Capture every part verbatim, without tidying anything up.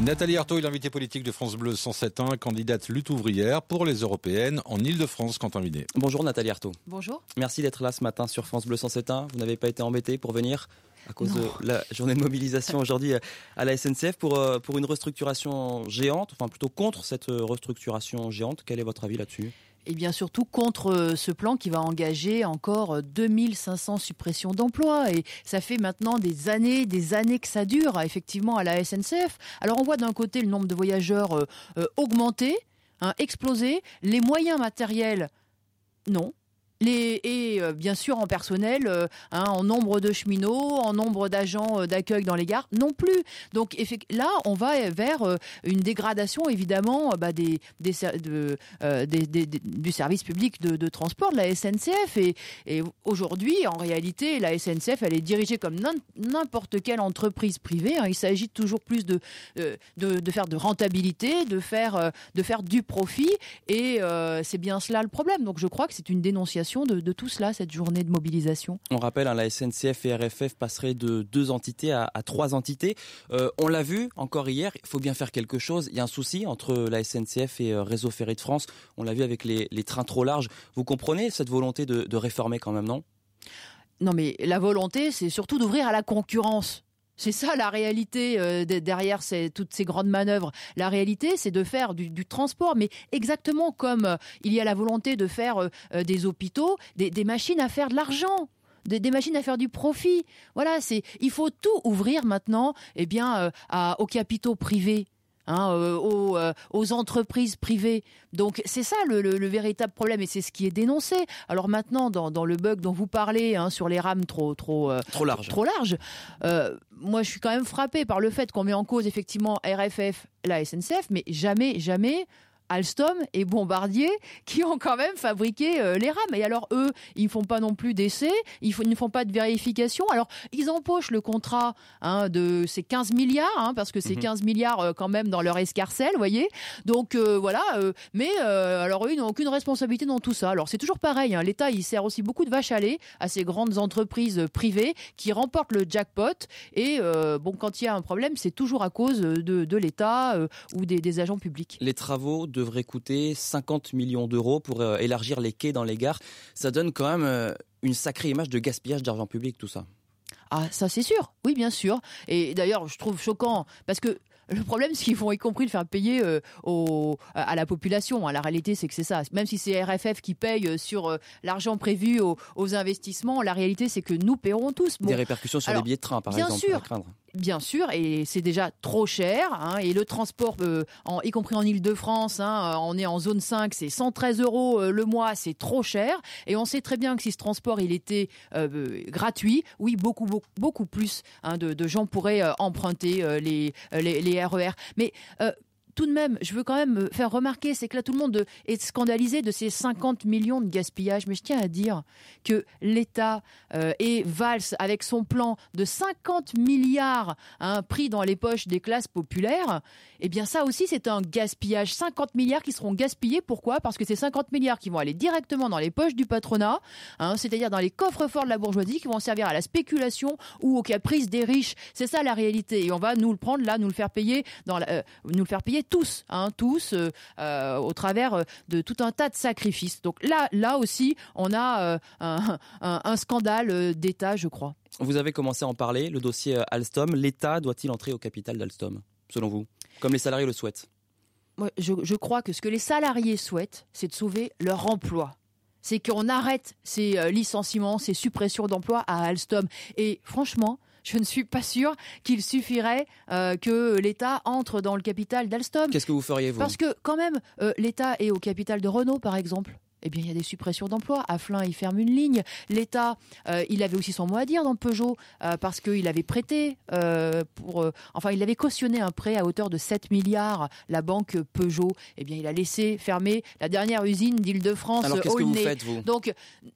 Nathalie Arthaud est l'invitée politique de France Bleu cent sept point un, candidate lutte ouvrière pour les européennes en Ile-de-France, Quentin Vinet. Bonjour Nathalie Arthaud. Bonjour. Merci d'être là ce matin sur France Bleu cent sept point un. Vous n'avez pas été embêtée pour venir à cause non. de la journée de mobilisation aujourd'hui à la S N C F pour, pour une restructuration géante, enfin plutôt contre cette restructuration géante. Quel est votre avis là-dessus ? Et bien surtout contre ce plan qui va engager encore deux mille cinq cents suppressions d'emplois. Et ça fait maintenant des années, des années que ça dure, effectivement, à la S N C F. Alors on voit d'un côté le nombre de voyageurs euh, euh, augmenter, hein, exploser, les moyens matériels, non. Les, et euh, bien sûr en personnel, euh, hein, en nombre de cheminots, en nombre d'agents euh, d'accueil dans les gares, non plus. Donc là, on va vers euh, une dégradation évidemment euh, bah, des, des, de, euh, des, des, des, du service public de, de transport de la S N C F. Et, et aujourd'hui, en réalité, la S N C F, elle est dirigée comme n'importe quelle entreprise privée. Hein. Il s'agit toujours plus de, de, de faire de rentabilité, de faire, de faire du profit. Et euh, c'est bien cela le problème. Donc je crois que c'est une dénonciation De, de tout cela, cette journée de mobilisation. On rappelle, hein, la S N C F et R F F passeraient de deux entités à, à trois entités. Euh, on l'a vu encore hier, il faut bien faire quelque chose. Il y a un souci entre la S N C F et euh, Réseau Ferré de France. On l'a vu avec les, les trains trop larges. Vous comprenez cette volonté de, de réformer quand même, non ? Non, mais la volonté, c'est surtout d'ouvrir à la concurrence. C'est ça la réalité euh, derrière ces, toutes ces grandes manœuvres. La réalité, c'est de faire du, du transport, mais exactement comme euh, il y a la volonté de faire euh, des hôpitaux, des, des machines à faire de l'argent. Des, des machines à faire du profit. Voilà, c'est il faut tout ouvrir maintenant, eh bien, euh, à, aux capitaux privés. Hein, euh, aux, euh, aux entreprises privées. Donc c'est ça le, le, le véritable problème et c'est ce qui est dénoncé. Alors maintenant dans, dans le bug dont vous parlez, hein, sur les rames trop trop euh, trop larges, trop larges. Euh, moi je suis quand même frappée par le fait qu'on met en cause effectivement R F F, la S N C F, mais jamais jamais Alstom et Bombardier qui ont quand même fabriqué euh, les rames. Et alors eux, ils ne font pas non plus d'essais, ils, f- ils ne font pas de vérification. Alors ils empochent le contrat hein, de ces quinze milliards, hein, parce que c'est mmh. quinze milliards euh, quand même dans leur escarcelle, vous voyez. Donc euh, voilà, euh, mais euh, alors eux, ils n'ont aucune responsabilité dans tout ça. Alors c'est toujours pareil, hein, l'État, il sert aussi beaucoup de vache à lait à ces grandes entreprises privées qui remportent le jackpot. Et euh, bon, quand il y a un problème, c'est toujours à cause de, de l'État euh, ou des, des agents publics. Les travaux devrait coûter cinquante millions d'euros pour euh, élargir les quais dans les gares. Ça donne quand même euh, une sacrée image de gaspillage d'argent public, tout ça. Ah, ça c'est sûr, oui bien sûr. Et d'ailleurs, je trouve choquant, parce que le problème, c'est qu'ils vont y compris le faire payer euh, au, à la population. La réalité, c'est que c'est ça. Même si c'est R F F qui paye sur euh, l'argent prévu aux, aux investissements, la réalité, c'est que nous paierons tous. Bon. Des répercussions sur Alors, les billets de train, par bien exemple, sûr. à craindre. Bien sûr, et c'est déjà trop cher, hein, et le transport, euh, en, y compris en Ile-de-France, hein, on est en zone cinq, c'est cent treize euros euh, le mois, c'est trop cher, et on sait très bien que si ce transport il était euh, gratuit, oui, beaucoup, beaucoup, beaucoup plus hein, de, de gens pourraient euh, emprunter euh, les, les, les R E R. Mais euh, tout de même, je veux quand même faire remarquer, c'est que là, tout le monde est scandalisé de ces cinquante millions de gaspillage. Mais je tiens à dire que l'État euh, et valse avec son plan de cinquante milliards hein, pris dans les poches des classes populaires. Eh bien, ça aussi, c'est un gaspillage. cinquante milliards qui seront gaspillés. Pourquoi ? Parce que c'est cinquante milliards qui vont aller directement dans les poches du patronat, hein, c'est-à-dire dans les coffres-forts de la bourgeoisie, qui vont servir à la spéculation ou aux caprices des riches. C'est ça la réalité. Et on va nous le prendre là, nous le faire payer, dans la, euh, nous le faire payer tous, hein, tous, euh, euh, au travers de tout un tas de sacrifices. Donc là, là aussi, on a euh, un, un, un scandale d'État, je crois. Vous avez commencé à en parler, le dossier Alstom. L'État doit-il entrer au capital d'Alstom, selon vous, comme les salariés le souhaitent ? Moi, je, je crois que ce que les salariés souhaitent, c'est de sauver leur emploi. C'est qu'on arrête ces euh, licenciements, ces suppressions d'emplois à Alstom. Et franchement, je ne suis pas sûre qu'il suffirait euh, que l'État entre dans le capital d'Alstom. Qu'est-ce que vous feriez, vous ? Parce que quand même, euh, l'État est au capital de Renault, par exemple. Eh bien, il y a des suppressions d'emplois. Afflin, il ferme une ligne. L'État, euh, il avait aussi son mot à dire dans Peugeot, euh, parce qu'il avait prêté, euh, pour, euh, enfin, il avait cautionné un prêt à hauteur de sept milliards, la banque Peugeot. Eh bien, il a laissé fermer la dernière usine d'Île-de-France. Alors, qu'est-ce que vous faites, vous ? Donc,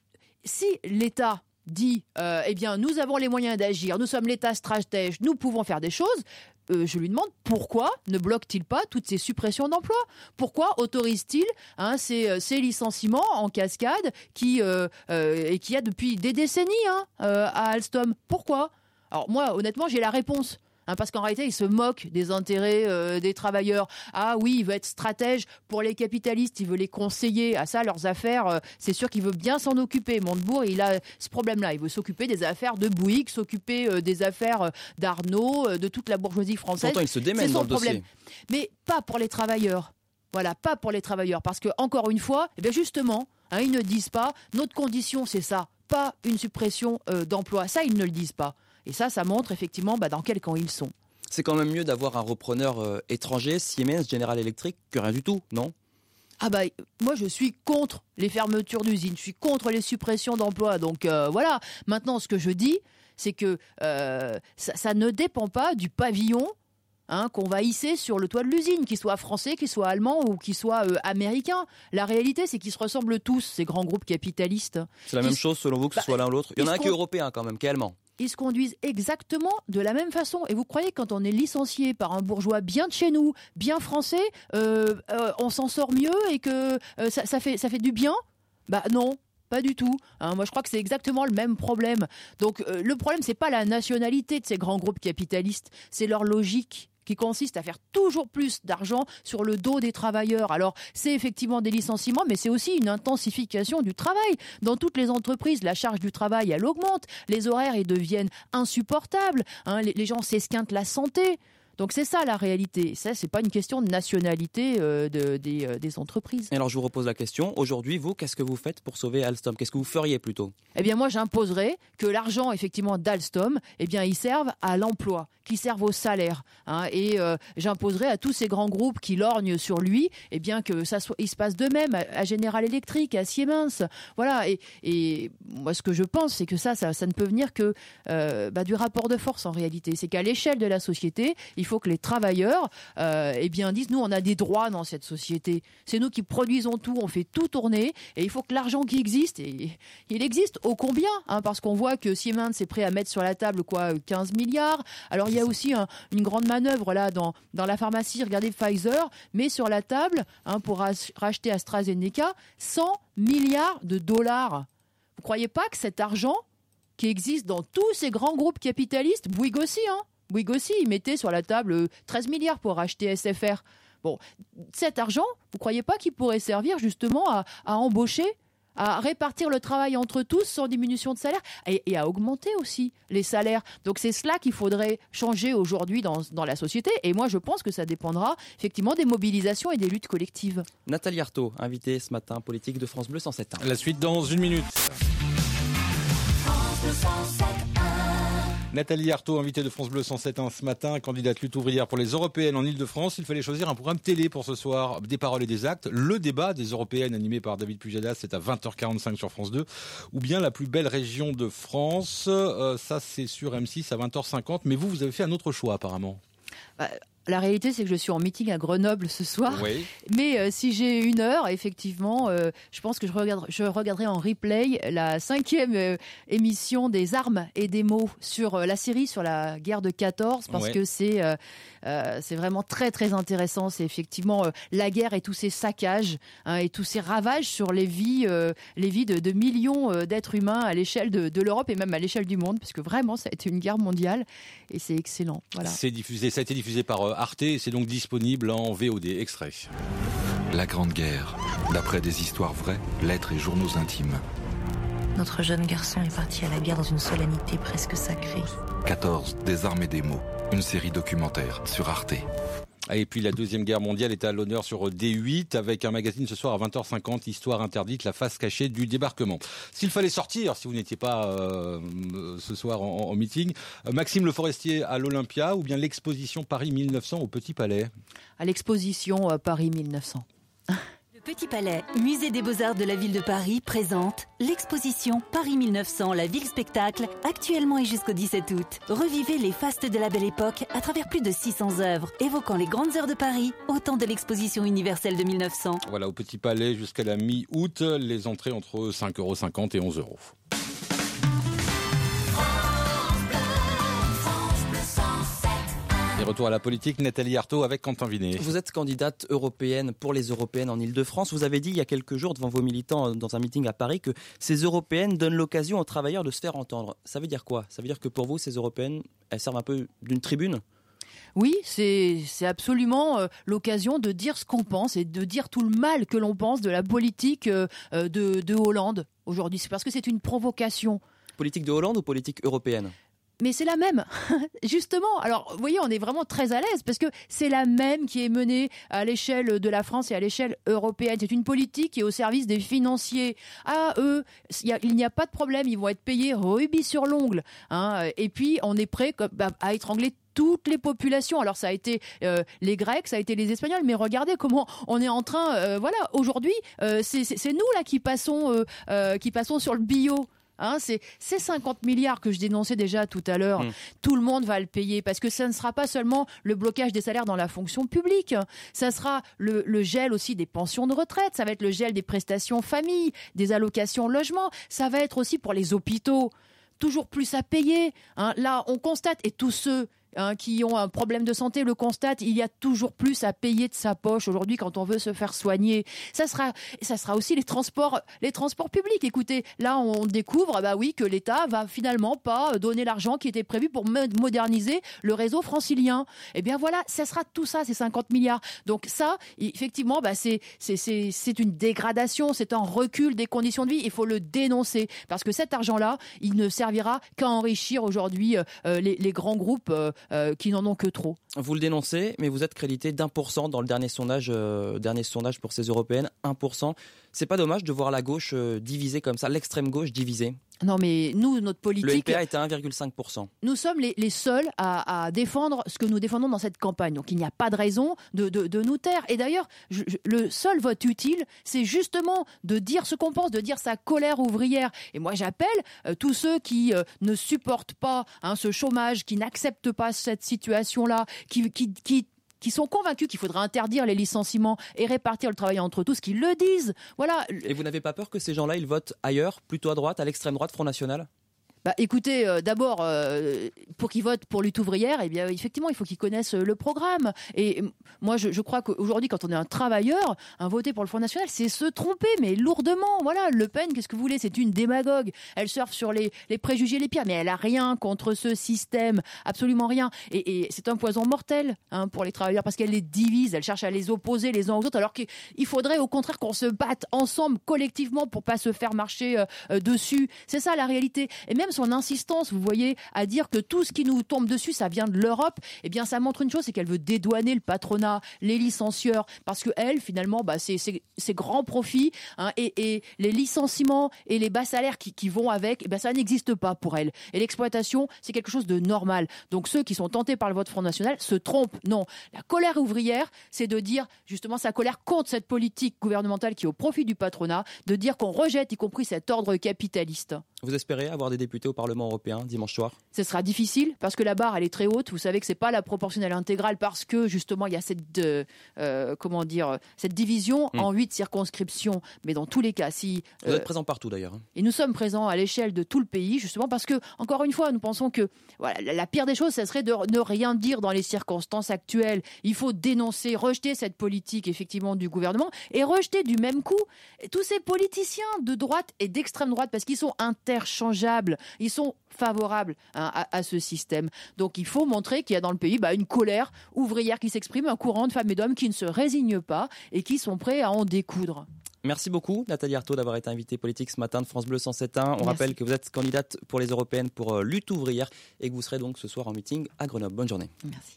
si l'État dit, euh, eh bien, nous avons les moyens d'agir, nous sommes l'État stratège, nous pouvons faire des choses, euh, je lui demande pourquoi ne bloque-t-il pas toutes ces suppressions d'emplois ? Pourquoi autorise-t-il hein, ces, ces licenciements en cascade qui, euh, euh, et qu'il y a depuis des décennies hein, euh, à Alstom ? Pourquoi ? Alors moi, honnêtement, j'ai la réponse. Hein, parce qu'en réalité, il se moque des intérêts euh, des travailleurs. Ah oui, il veut être stratège pour les capitalistes, il veut les conseiller. À ça, leurs affaires, euh, c'est sûr qu'il veut bien s'en occuper. Montebourg, il a ce problème-là. Il veut s'occuper des affaires de Bouygues, s'occuper euh, des affaires euh, d'Arnaud, euh, de toute la bourgeoisie française. Pourtant, il se démène c'est son dans le problème. dossier. Mais pas pour les travailleurs. Voilà, pas pour les travailleurs. Parce que, encore une fois, eh bien justement, hein, ils ne disent pas, notre condition, c'est ça. Pas une suppression euh, d'emplois. Ça, ils ne le disent pas. Et ça, ça montre effectivement bah, dans quel camp ils sont. C'est quand même mieux d'avoir un repreneur euh, étranger, Siemens, General Electric, que rien du tout, non ? Ah bah moi je suis contre les fermetures d'usines, je suis contre les suppressions d'emplois. Donc euh, voilà, maintenant ce que je dis, c'est que euh, ça, ça ne dépend pas du pavillon hein, qu'on va hisser sur le toit de l'usine, qu'il soit français, qu'il soit allemand ou qu'il soit euh, américain. La réalité, c'est qu'ils se ressemblent tous, ces grands groupes capitalistes. C'est la Ils même chose selon vous que ce bah, soit l'un ou l'autre ? Il y en a un ils qui est sont- européen quand même, qui est allemand. Ils se conduisent exactement de la même façon. Et vous croyez que quand on est licencié par un bourgeois bien de chez nous, bien français, euh, euh, on s'en sort mieux et que euh, ça, ça fait, ça fait du bien ? Bah non. Pas du tout. Hein, moi, je crois que c'est exactement le même problème. Donc, euh, le problème, c'est pas la nationalité de ces grands groupes capitalistes, c'est leur logique qui consiste à faire toujours plus d'argent sur le dos des travailleurs. Alors, c'est effectivement des licenciements, mais c'est aussi une intensification du travail. Dans toutes les entreprises, la charge du travail, elle augmente. Les horaires, ils deviennent insupportables. Hein, les, les gens s'esquintent la santé. Donc c'est ça la réalité. Ça, c'est pas une question de nationalité euh, de, des, euh, des entreprises. Et alors je vous repose la question, aujourd'hui, vous, qu'est-ce que vous faites pour sauver Alstom ? Qu'est-ce que vous feriez plutôt ? Eh bien moi, j'imposerais que l'argent effectivement d'Alstom, eh bien, il serve à l'emploi, qu'il serve au salaire. Hein, et euh, j'imposerais à tous ces grands groupes qui lorgnent sur lui, eh bien que ça soit, il se passe de même à, à General Electric, à Siemens. Voilà. Et, et moi, ce que je pense, c'est que ça, ça, ça ne peut venir que euh, bah, du rapport de force en réalité. C'est qu'à l'échelle de la société, il faut que les travailleurs euh, eh bien, disent, nous, on a des droits dans cette société. C'est nous qui produisons tout, on fait tout tourner. Et il faut que l'argent qui existe, et il existe ô combien, hein, parce qu'on voit que Siemens est prêt à mettre sur la table quoi, quinze milliards. Alors il y a aussi un, une grande manœuvre là dans, dans la pharmacie. Regardez, Pfizer met sur la table hein, pour ach- racheter AstraZeneca cent milliards de dollars. Vous croyez pas que cet argent qui existe dans tous ces grands groupes capitalistes, Bouygues aussi, hein, Bouygues aussi, il mettait sur la table treize milliards pour racheter S F R. Bon, cet argent, vous croyez pas qu'il pourrait servir justement à, à embaucher, à répartir le travail entre tous sans diminution de salaire et, et à augmenter aussi les salaires. Donc c'est cela qu'il faudrait changer aujourd'hui dans, dans la société. Et moi, je pense que ça dépendra effectivement des mobilisations et des luttes collectives. Nathalie Arthaud, invitée ce matin, politique de France Bleu cent sept point un. La suite dans une minute. Nathalie Arthaud, invitée de France Bleu cent sept point un ce matin, candidate lutte ouvrière pour les européennes en Ile-de-France. Il fallait choisir un programme télé pour ce soir. Des paroles et des actes. Le débat des européennes animé par David Pujadas, c'est à vingt heures quarante-cinq sur France deux. Ou bien la plus belle région de France. Euh, ça, c'est sur M six à vingt heures cinquante. Mais vous, vous avez fait un autre choix apparemment. Bah, la réalité, c'est que je suis en meeting à Grenoble ce soir. Oui. Mais euh, si j'ai une heure, effectivement, euh, je pense que je, regarde, je regarderai en replay la cinquième euh, émission des armes et des mots sur euh, la série sur la guerre de quatorze, parce Ouais. que c'est euh, euh, c'est vraiment très très intéressant. C'est effectivement euh, la guerre et tous ces saccages hein, et tous ces ravages sur les vies, euh, les vies de, de millions euh, d'êtres humains à l'échelle de, de l'Europe et même à l'échelle du monde, parce que vraiment, ça a été une guerre mondiale et c'est excellent. Voilà. C'est diffusé, ça a été diffusé par euh, Arte et c'est donc disponible en V O D. Extrait. La Grande Guerre, d'après des histoires vraies, lettres et journaux intimes. Notre jeune garçon est parti à la guerre dans une solennité presque sacrée. quatorze, des armes et des mots. Une série documentaire sur Arte. Et puis la Deuxième Guerre mondiale est à l'honneur sur D huit avec un magazine ce soir à vingt heures cinquante, Histoire interdite, la face cachée du débarquement. S'il fallait sortir, si vous n'étiez pas euh, ce soir en, en meeting, euh, Maxime Le Forestier à l'Olympia ou bien l'exposition Paris mille neuf cents au Petit Palais? À l'exposition euh, Paris mille neuf cents. Le Petit Palais, musée des Beaux-Arts de la ville de Paris, présente l'exposition Paris mille neuf cents, la ville spectacle, actuellement et jusqu'au dix-sept août. Revivez les fastes de la belle époque à travers plus de six cents œuvres, évoquant les grandes heures de Paris, au temps de l'exposition universelle de mille neuf cents. Voilà, au Petit Palais jusqu'à la mi-août, les entrées entre cinq euros cinquante et onze euros. Et retour à la politique, Nathalie Arthaud avec Quentin Vinet. Vous êtes candidate européenne pour les européennes en Ile-de-France. Vous avez dit il y a quelques jours devant vos militants dans un meeting à Paris que ces européennes donnent l'occasion aux travailleurs de se faire entendre. Ça veut dire quoi ? Ça veut dire que pour vous, ces européennes, elles servent un peu d'une tribune ? Oui, c'est, c'est absolument euh, l'occasion de dire ce qu'on pense et de dire tout le mal que l'on pense de la politique euh, de, de Hollande aujourd'hui. C'est parce que c'est une provocation. Politique de Hollande ou politique européenne ? Mais c'est la même, justement. Alors, vous voyez, on est vraiment très à l'aise parce que c'est la même qui est menée à l'échelle de la France et à l'échelle européenne. C'est une politique qui est au service des financiers. Ah, eux, il n'y a pas de problème, ils vont être payés rubis sur l'ongle. Hein. Et puis, on est prêt à étrangler toutes les populations. Alors ça a été euh, les Grecs, ça a été les Espagnols, mais regardez comment on est en train. Euh, voilà, aujourd'hui, euh, c'est, c'est, c'est nous là qui passons, euh, euh, qui passons sur le bio. Hein, c'est ces cinquante milliards que je dénonçais déjà tout à l'heure, mmh. tout le monde va le payer parce que ça ne sera pas seulement le blocage des salaires dans la fonction publique, ça sera le, le gel aussi des pensions de retraite, ça va être le gel des prestations famille, des allocations logement, ça va être aussi pour les hôpitaux, toujours plus à payer. Hein. Là, on constate, et tous ceux Hein, qui ont un problème de santé le constatent, il y a toujours plus à payer de sa poche aujourd'hui quand on veut se faire soigner. Ça sera, ça sera aussi les transports, les transports publics. Écoutez, là on découvre, bah oui, que l'État va finalement pas donner l'argent qui était prévu pour moderniser le réseau francilien. Eh bien voilà, ça sera tout ça, ces cinquante milliards. Donc ça, effectivement, bah c'est, c'est, c'est, c'est une dégradation, c'est un recul des conditions de vie. Il faut le dénoncer parce que cet argent-là, il ne servira qu'à enrichir aujourd'hui euh, les, les grands groupes. Euh, Euh, qui n'en ont que trop. Vous le dénoncez, mais vous êtes crédité d'un pour cent dans le dernier sondage, euh, dernier sondage pour ces européennes, un pour cent. C'est pas dommage de voir la gauche euh, divisée comme ça, l'extrême gauche divisée ? Non, mais nous, notre politique... Le L P A est à un virgule cinq pour cent. Nous sommes les, les seuls à, à défendre ce que nous défendons dans cette campagne. Donc, il n'y a pas de raison de, de, de nous taire. Et d'ailleurs, je, je, le seul vote utile, c'est justement de dire ce qu'on pense, de dire sa colère ouvrière. Et moi, j'appelle euh, tous ceux qui euh, ne supportent pas hein, ce chômage, qui n'acceptent pas cette situation-là, qui... qui, qui qui sont convaincus qu'il faudra interdire les licenciements et répartir le travail entre tous, qui le disent. Voilà. Et vous n'avez pas peur que ces gens-là, ils votent ailleurs, plutôt à droite, à l'extrême droite, Front National ? Bah, écoutez, euh, d'abord, euh, pour qu'ils votent pour lutte ouvrière, eh bien, effectivement, il faut qu'ils connaissent le programme. Et moi, je, je crois qu'aujourd'hui, quand on est un travailleur, un voter pour le Front National, c'est se tromper, mais lourdement. Voilà, Le Pen, qu'est-ce que vous voulez ? C'est une démagogue. Elle surfe sur les, les préjugés les pires, mais elle a rien contre ce système, absolument rien. Et, et c'est un poison mortel hein, pour les travailleurs, parce qu'elle les divise, elle cherche à les opposer les uns aux autres, alors qu'il faudrait au contraire qu'on se batte ensemble, collectivement, pour pas se faire marcher euh, dessus. C'est ça la réalité. Et même son insistance, vous voyez, à dire que tout ce qui nous tombe dessus, ça vient de l'Europe, eh bien, ça montre une chose, c'est qu'elle veut dédouaner le patronat, les licencieurs, parce que elle, finalement, bah, c'est, c'est, c'est grands profits, hein, et, et les licenciements et les bas salaires qui, qui vont avec, eh bien, ça n'existe pas pour elle. Et l'exploitation, c'est quelque chose de normal. Donc, ceux qui sont tentés par le vote Front National se trompent. Non. La colère ouvrière, c'est de dire, justement, sa colère contre cette politique gouvernementale qui est au profit du patronat, de dire qu'on rejette, y compris cet ordre capitaliste. Vous espérez avoir des députés au Parlement européen dimanche soir ? Ce sera difficile parce que la barre elle est très haute. Vous savez que c'est pas la proportionnelle intégrale parce que justement il y a cette euh, euh, comment dire cette division mmh. en huit circonscriptions. Mais dans tous les cas, si euh, vous êtes présents partout d'ailleurs. Et nous sommes présents à l'échelle de tout le pays justement parce que encore une fois nous pensons que voilà la pire des choses, ça serait de ne rien dire dans les circonstances actuelles. Il faut dénoncer, rejeter cette politique effectivement du gouvernement et rejeter du même coup tous ces politiciens de droite et d'extrême droite parce qu'ils sont interchangeables. Ils sont favorables hein, à, à ce système. Donc il faut montrer qu'il y a dans le pays bah, une colère ouvrière qui s'exprime, un courant de femmes et d'hommes qui ne se résignent pas et qui sont prêts à en découdre. Merci beaucoup Nathalie Arthaud d'avoir été invitée politique ce matin de France Bleu cent sept point un. On Merci. Rappelle que vous êtes candidate pour les européennes pour euh, lutte ouvrière et que vous serez donc ce soir en meeting à Grenoble. Bonne journée. Merci.